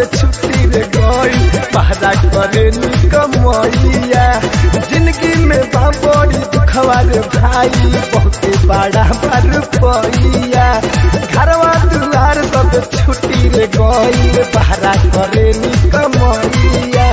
छुट्टी रे गई पहरा करे कमैया जिंदगी में बड़ी दुखवा रे भाई बहुते बड़ा बार पैया घरवा दुआर सब छुट्टी रे गई पहरा करे कमैया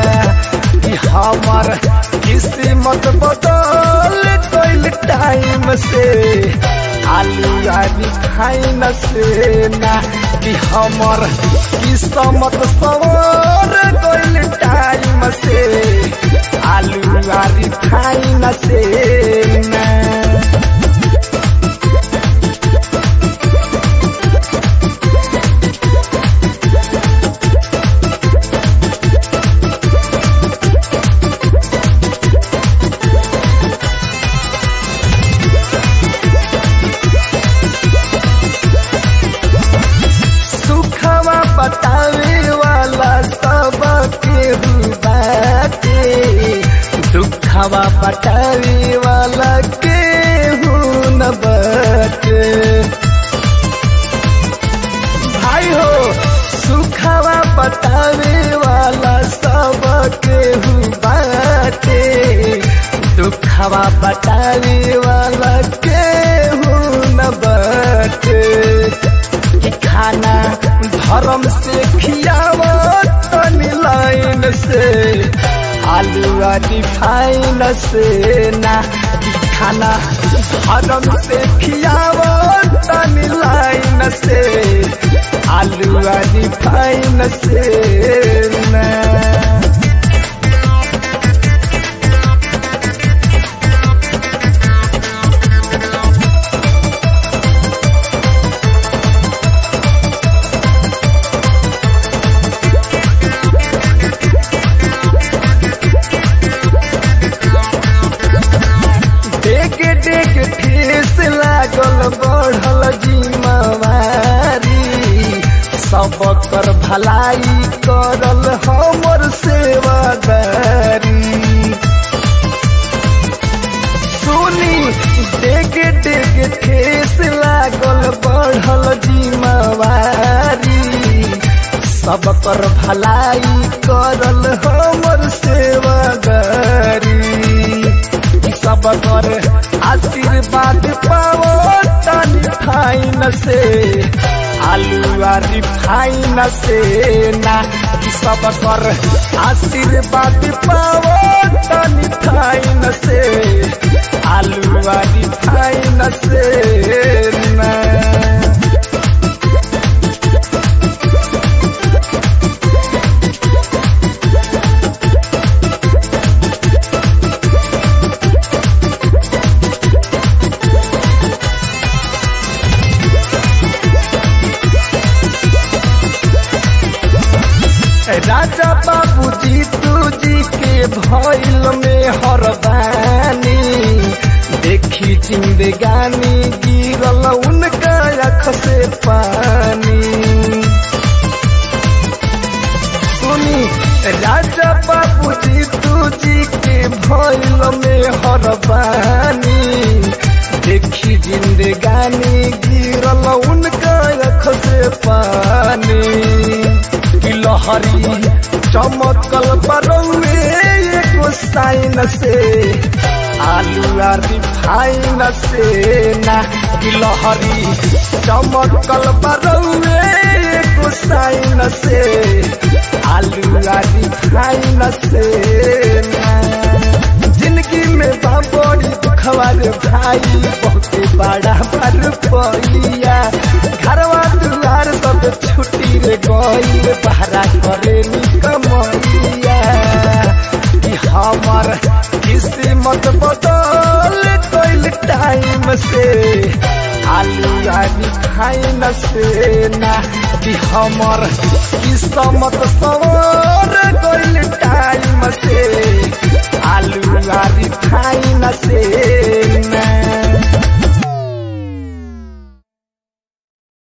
हमार किस्मत बदल गइल टाइम से आलू आदि खाइन से ना कि हमर किस्मत सवर गइल टाइम से आलू आदि खाइन से ना बतावे वाला सब केहू बाटे दुखवा बतावे वाला केहू न बाटे भाई हो सुखवा बतावे वाला सब केहू बाटे दुखवा बतावे वाला केहू न बाटे खाना धर्म से खियावा तनी लाइन से आलू आदि फाइन से ना खाना धर्म से खियावा तनी लाइन से आलू आदि फाइन से ना ठेस लागल बढ़ल जिम्मेवारी सब कर भलाई करल हमर सेवादारी सुनी डेग डेग ठेस लागल बढ़ल जिम्मेवारी सब कर भलाई करल हमर सेवादारी सब कर आशीर्वाद पावो तनी फाइन से आलू आदि फाइन से ना सब कर आशीर्वाद पावो तनी फाइन से आलू आदि फाइन से ना राजा बाबू जी के भइल में हरबानी देखी जिंदगानी गिरल उनका आँख से पानी सुनी राजा बाबू जी के भइल में हरबानी देखी जिंदगानी गिरल उनका आँख से पानी लहरी चमकल बरौए एको साइन से आलू आदि फाइन से ना कि लहरी चमकल बरौए एको साइन से आलू आदि फाइन से ना जिंदगी में बड़ी दुखवा रे भाई बहुते बड़ा बार पैया घरवा दुआर सब छुट्टी रे गई पहरा करे कमैया हमार किस्मत बदल गइल टाइम से आलू आदि खाइन से ना कि हमर किस्मत सब